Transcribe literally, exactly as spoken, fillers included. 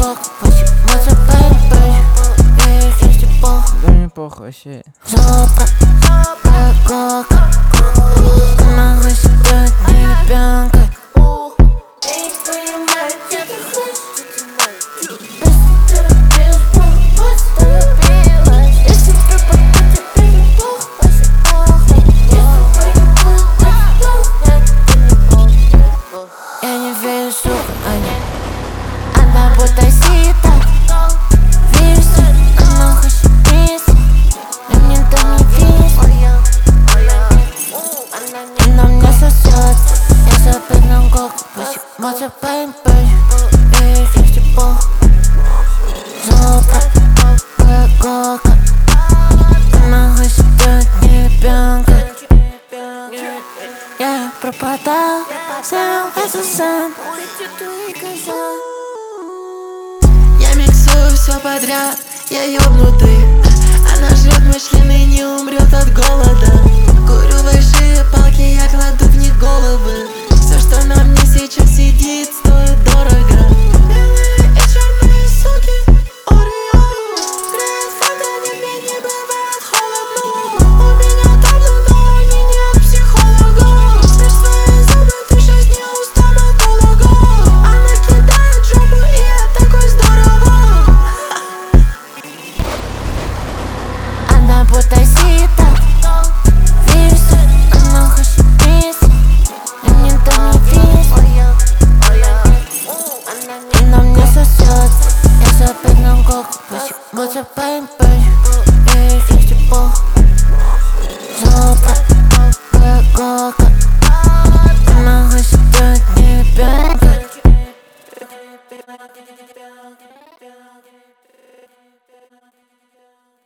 кока, почему ты бэйби? Ей есть и похуй. Да мне похуй вообще. Золото, кока, она хочет стать ребенком. Я не верю, сука, Аня. Она будто сита. Вижу, она хочет пить, но мне там не видно. Она мне сосет, я запрыгну кока, почему ты бэйби? Ей есть и похуй. Золото, кока, она хочет стать ребенком. Я пропадал, сам это сам. Я миксую все подряд, я ёбнутый. Она жрет мой член и не умрет от голода. Курю большие палки, я кладу в них головы. Все, что на мне сейчас сидит, стоит дорого. Белые и черные суки, Орео. Греет фото, тебе не бывает холодно. У меня табло, но они нет психолога. Спишь свои зубы, ты сейчас не у стоматолога. Она кидает жопу, и это такой здорово. Она будто сита. Вижу, она хочет пить, но мне там не видно. Она мне сосет, я запрыгну кока, почему ты бэйби? Ей есть и похуй. Золото, кока, она хочет стать ребенком.